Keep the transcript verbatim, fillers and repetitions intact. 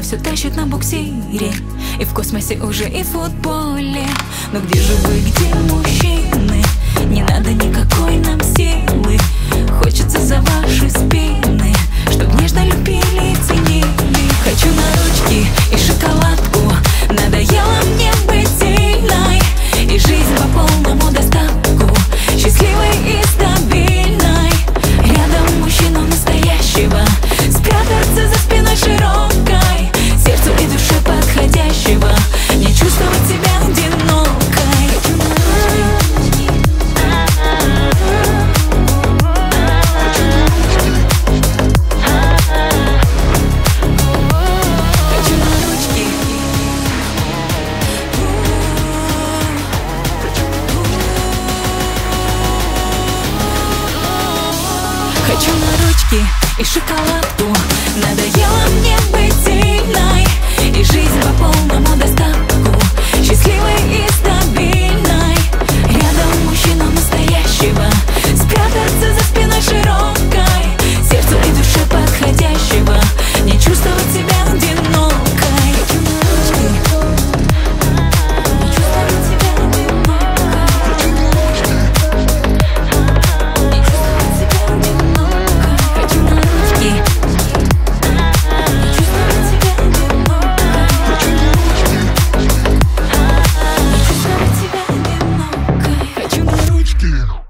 все тащит на буксире, и в космосе уже и в футболе. Но где же вы, где мужчины? Не надо никакой нам силы, хочется за ваши спины, чтоб нежно любили и ценили. Хочу на ручки и шоколадку, надоело мне быть сильной, и жизнь по полному достатку, счастливой и стабильной. Рядом мужчину настоящего, спрятаться за спиной широкой, сердцу и душе подходящего, не чувствовать себя одинокой. Хочу на ручки и шоколадку, надоело мне быть сильной, и жизнь по полному достатку, счастливой и стабильной. Рядом мужчина настоящего, спрятаться за спиной широкой, сердцу и душе подходящего, не чувствовать себя одинокой. Yeah.